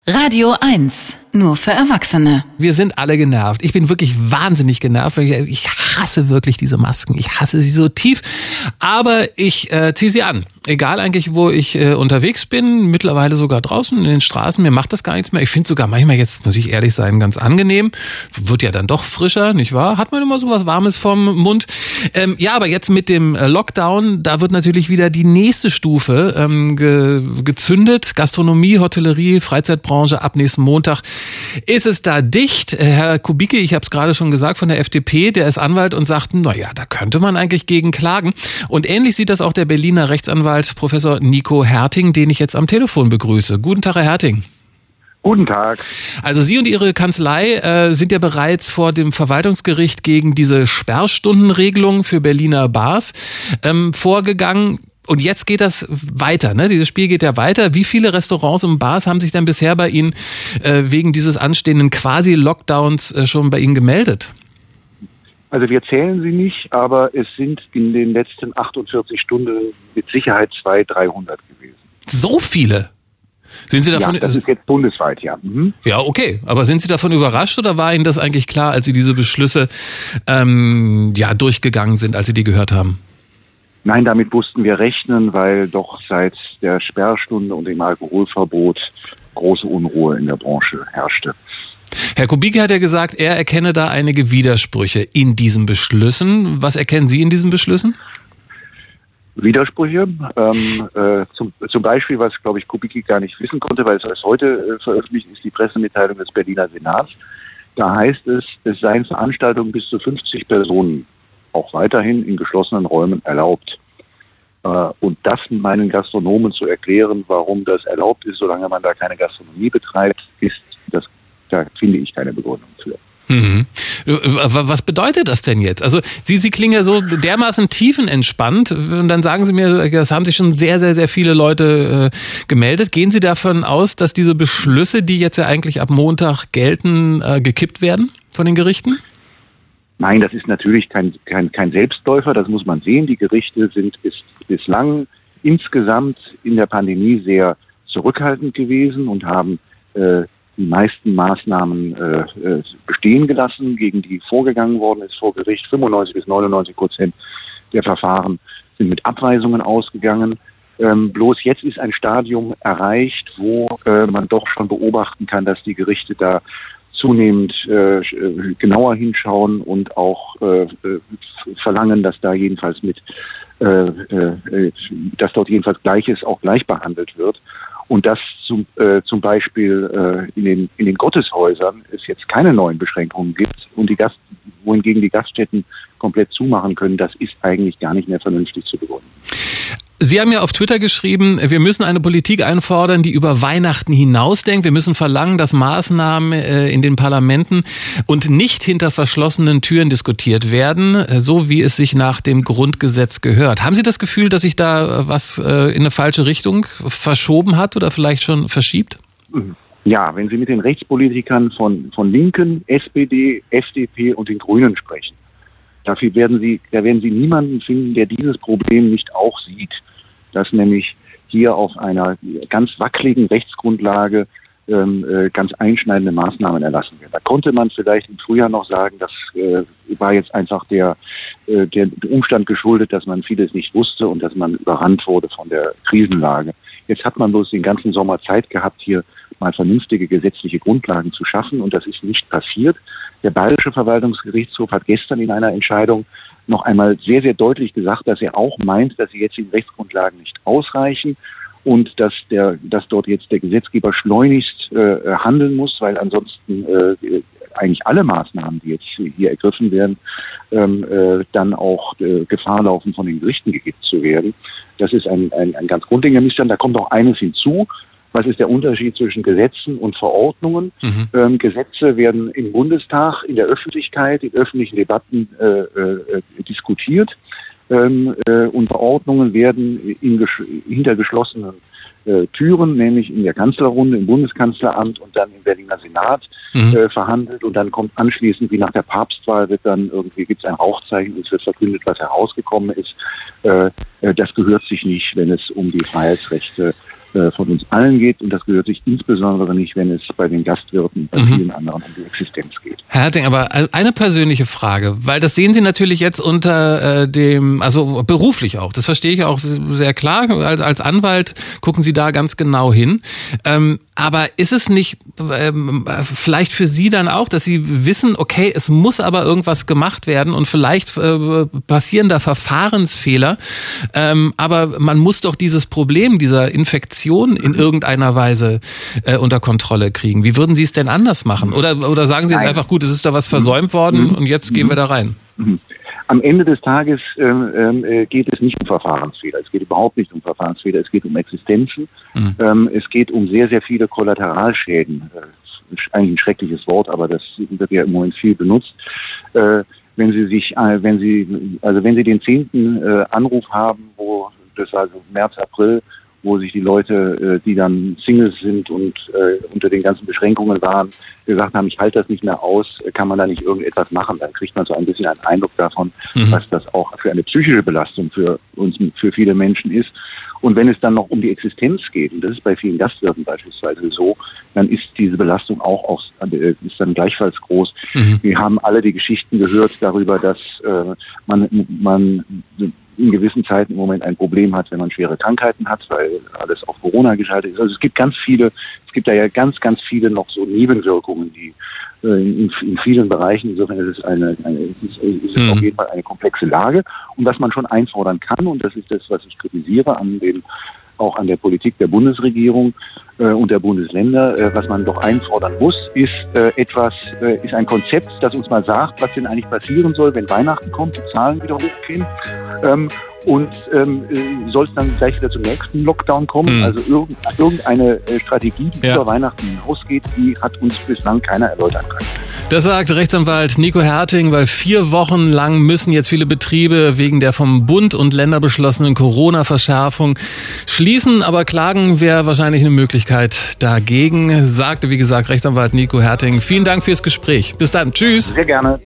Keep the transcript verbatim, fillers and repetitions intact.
Radio eins, nur für Erwachsene. Wir sind alle genervt. Ich bin wirklich wahnsinnig genervt. Ich hasse wirklich diese Masken. Ich hasse sie so tief. Aber ich äh, ziehe sie an. Egal eigentlich, wo ich äh, unterwegs bin. Mittlerweile sogar draußen in den Straßen. Mir macht das gar nichts mehr. Ich finde es sogar manchmal, jetzt muss ich ehrlich sein, ganz angenehm. Wird ja dann doch frischer, nicht wahr? Hat man immer so was Warmes vom Mund. Ähm, ja, aber jetzt mit dem Lockdown, da wird natürlich wieder die nächste Stufe ähm, ge- gezündet. Gastronomie, Hotellerie, Freizeitbranche ab nächsten Montag. Ist es da dicht? Herr Kubicki, ich habe es gerade schon gesagt, von der F D P, der ist Anwalt und sagt, naja, da könnte man eigentlich gegen klagen. Und ähnlich sieht das auch der Berliner Rechtsanwalt Professor Nico Herting, den ich jetzt am Telefon begrüße. Guten Tag, Herr Herting. Guten Tag. Also Sie und Ihre Kanzlei äh, sind ja bereits vor dem Verwaltungsgericht gegen diese Sperrstundenregelung für Berliner Bars ähm, vorgegangen. Und jetzt geht das weiter, ne? Dieses Spiel geht ja weiter. Wie viele Restaurants und Bars haben sich denn bisher bei Ihnen äh, wegen dieses anstehenden Quasi-Lockdowns äh, schon bei Ihnen gemeldet? Also wir zählen sie nicht, aber es sind in den letzten achtundvierzig Stunden mit Sicherheit zweihundert, dreihundert gewesen. So viele? Sind Sie davon? Ja, das ist jetzt bundesweit, ja. Mhm. Ja, okay. Aber sind Sie davon überrascht oder war Ihnen das eigentlich klar, als Sie diese Beschlüsse ähm, ja durchgegangen sind, als Sie die gehört haben? Nein, damit mussten wir rechnen, weil doch seit der Sperrstunde und dem Alkoholverbot große Unruhe in der Branche herrschte. Herr Kubicki hat ja gesagt, er erkenne da einige Widersprüche in diesen Beschlüssen. Was erkennen Sie in diesen Beschlüssen? Widersprüche. Ähm, äh, zum, zum Beispiel, was, glaube ich, Kubicki gar nicht wissen konnte, weil es erst heute äh, veröffentlicht ist, die Pressemitteilung des Berliner Senats. Da heißt es, es seien Veranstaltungen bis zu fünfzig Personen auch weiterhin in geschlossenen Räumen erlaubt. Äh, und das meinen Gastronomen zu erklären, warum das erlaubt ist, solange man da keine Gastronomie betreibt, ist das, da finde ich keine Begründung für. Mhm. Was bedeutet das denn jetzt? Also Sie, Sie klingen ja so dermaßen tiefenentspannt und dann sagen Sie mir, das haben sich schon sehr, sehr, sehr viele Leute äh, gemeldet. Gehen Sie davon aus, dass diese Beschlüsse, die jetzt ja eigentlich ab Montag gelten, äh, gekippt werden von den Gerichten? Nein, das ist natürlich kein, kein, kein Selbstläufer, das muss man sehen. Die Gerichte sind bis, bislang insgesamt in der Pandemie sehr zurückhaltend gewesen und haben äh, die meisten Maßnahmen äh, bestehen gelassen, gegen die vorgegangen worden ist vor Gericht. fünfundneunzig bis neunundneunzig Prozent der Verfahren sind mit Abweisungen ausgegangen. Ähm, bloß jetzt ist ein Stadium erreicht, wo äh, man doch schon beobachten kann, dass die Gerichte da zunehmend äh, genauer hinschauen und auch äh, verlangen, dass da jedenfalls mit, äh, äh, dass dort jedenfalls Gleiches auch gleich behandelt wird. Und dass zum, äh, zum Beispiel äh, in den in den Gotteshäusern es jetzt keine neuen Beschränkungen gibt und die Gast, wohingegen die Gaststätten komplett zumachen können, das ist eigentlich gar nicht mehr vernünftig zu begründen. Sie haben ja auf Twitter geschrieben, wir müssen eine Politik einfordern, die über Weihnachten hinausdenkt. Wir müssen verlangen, dass Maßnahmen in den Parlamenten und nicht hinter verschlossenen Türen diskutiert werden, so wie es sich nach dem Grundgesetz gehört. Haben Sie das Gefühl, dass sich da was in eine falsche Richtung verschoben hat oder vielleicht schon verschiebt? Ja, wenn Sie mit den Rechtspolitikern von, von Linken, S P D, F D P und den Grünen sprechen, dafür werden Sie, da werden Sie niemanden finden, der dieses Problem nicht auch sieht, dass nämlich hier auf einer ganz wackeligen Rechtsgrundlage ähm, äh, ganz einschneidende Maßnahmen erlassen werden. Da konnte man vielleicht im Frühjahr noch sagen, das äh, war jetzt einfach der, äh, der Umstand geschuldet, dass man vieles nicht wusste und dass man überrannt wurde von der Krisenlage. Jetzt hat man bloß den ganzen Sommer Zeit gehabt, hier mal vernünftige gesetzliche Grundlagen zu schaffen und das ist nicht passiert. Der Bayerische Verwaltungsgerichtshof hat gestern in einer Entscheidung noch einmal sehr, sehr deutlich gesagt, dass er auch meint, dass die jetzigen Rechtsgrundlagen nicht ausreichen und dass der, dass dort jetzt der Gesetzgeber schleunigst äh, handeln muss, weil ansonsten äh, eigentlich alle Maßnahmen, die jetzt hier ergriffen werden, ähm, äh, dann auch äh, Gefahr laufen, von den Gerichten gekippt zu werden. Das ist ein, ein, ein ganz grundlegender Missstand. Da kommt auch eines hinzu. Was ist der Unterschied zwischen Gesetzen und Verordnungen? Mhm. Ähm, Gesetze werden im Bundestag, in der Öffentlichkeit, in öffentlichen Debatten äh, äh, diskutiert ähm, äh, und Verordnungen werden in gesch- hinter geschlossenen äh, Türen, nämlich in der Kanzlerrunde, im Bundeskanzleramt und dann im Berliner Senat mhm. äh, verhandelt und dann kommt anschließend, wie nach der Papstwahl, wird dann irgendwie gibt es ein Rauchzeichen und es wird verkündet, was herausgekommen ist. Äh, äh, das gehört sich nicht, wenn es um die Freiheitsrechte äh, von uns allen geht. Und das gehört sich insbesondere nicht, wenn es bei den Gastwirten, bei mhm. vielen anderen um die Existenz geht. Herr Herting, aber eine persönliche Frage, weil das sehen Sie natürlich jetzt unter äh, dem, also beruflich auch, das verstehe ich auch sehr klar. Als, als Anwalt gucken Sie da ganz genau hin. Ähm, aber ist es nicht ähm, vielleicht für Sie dann auch, dass Sie wissen, okay, es muss aber irgendwas gemacht werden und vielleicht äh, passieren da Verfahrensfehler, ähm, aber man muss doch dieses Problem dieser Infektion in irgendeiner Weise äh, unter Kontrolle kriegen. Wie würden Sie es denn anders machen? Oder, oder sagen Sie jetzt einfach, gut, es ist da was versäumt worden und jetzt gehen wir da rein? Am Ende des Tages ähm, äh, geht es nicht um Verfahrensfehler. Es geht überhaupt nicht um Verfahrensfehler. Es geht um Existenzen. Mhm. Ähm, es geht um sehr, sehr viele Kollateralschäden. Äh, eigentlich ein schreckliches Wort, aber das wird ja im Moment viel benutzt. Äh, wenn Sie sich, äh, wenn Sie, also wenn Sie den zehnten äh, Anruf haben, wo das also März, April, wo sich die Leute, die dann Singles sind und äh, unter den ganzen Beschränkungen waren, gesagt haben, ich halte das nicht mehr aus, kann man da nicht irgendetwas machen? Dann kriegt man so ein bisschen einen Eindruck davon, mhm. was das auch für eine psychische Belastung für uns, für viele Menschen ist. Und wenn es dann noch um die Existenz geht, und das ist bei vielen Gastwirten beispielsweise so, dann ist diese Belastung auch, auch ist dann gleichfalls groß. Mhm. Wir haben alle die Geschichten gehört darüber, dass äh, man, man in gewissen Zeiten im Moment ein Problem hat, wenn man schwere Krankheiten hat, weil alles auf Corona geschaltet ist. Also es gibt ganz viele, es gibt da ja ganz, ganz viele noch so Nebenwirkungen, die äh, in, in vielen Bereichen, insofern ist es eine, eine ist es, ist es mhm. auf jeden Fall eine komplexe Lage. Und was man schon einfordern kann, und das ist das, was ich kritisiere an den, auch an der Politik der Bundesregierung äh, und der Bundesländer, äh, was man doch einfordern muss, ist äh, etwas, äh, ist ein Konzept, das uns mal sagt, was denn eigentlich passieren soll, wenn Weihnachten kommt, die Zahlen wieder hochgehen. Ähm, und ähm, soll es dann gleich wieder zum nächsten Lockdown kommen? Mhm. Also irgendeine, irgendeine Strategie, die ja. über Weihnachten hinausgeht, die hat uns bislang keiner erläutern können. Das sagt Rechtsanwalt Nico Herting, weil vier Wochen lang müssen jetzt viele Betriebe wegen der vom Bund und Länder beschlossenen Corona-Verschärfung schließen. Aber klagen wäre wahrscheinlich eine Möglichkeit dagegen, sagte, wie gesagt, Rechtsanwalt Nico Herting. Vielen Dank fürs Gespräch. Bis dann. Tschüss. Sehr gerne.